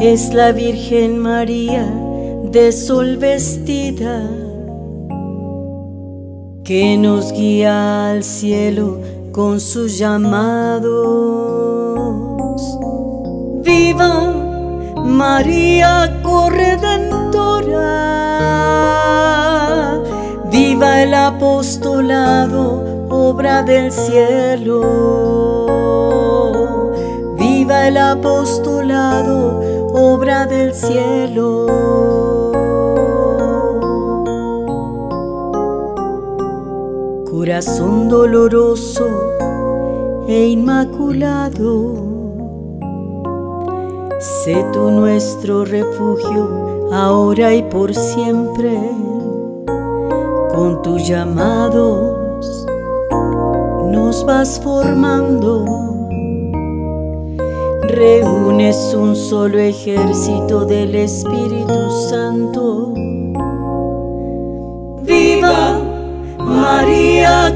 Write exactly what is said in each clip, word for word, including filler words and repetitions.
es la Virgen María de sol vestida, que nos guía al cielo con sus llamados. Viva María corredentora, viva el apostolado, obra del cielo. Viva el apostolado, obra del cielo. Corazón doloroso e inmaculado, sé tú nuestro refugio, ahora y por siempre. Con tus llamados nos vas formando, reúnes un solo ejército del Espíritu Santo. ¡Viva María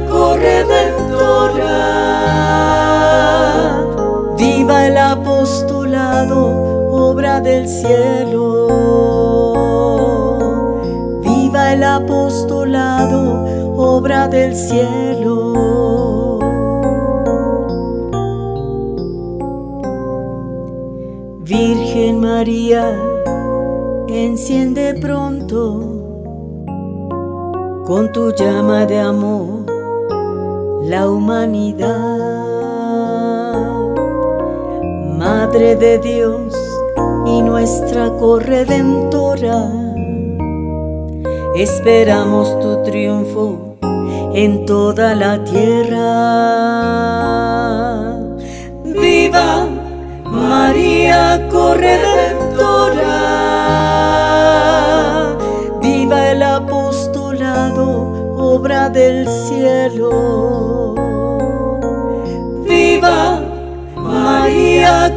corredentora! ¡Viva el apostolado, obra del cielo! ¡Viva el apostolado, obra del cielo! Virgen María, enciende pronto con tu llama de amor la humanidad. Madre de Dios y nuestra corredentora, esperamos tu triunfo en toda la tierra. ¡Viva María corredentora! ¡Viva el apostolado, obra del cielo! ¡Viva María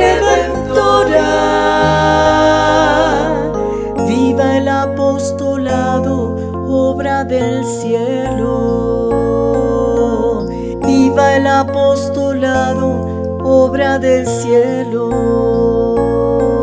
corredentora! ¡Viva el apostolado, obra del cielo! ¡Viva el apostolado, obra del cielo!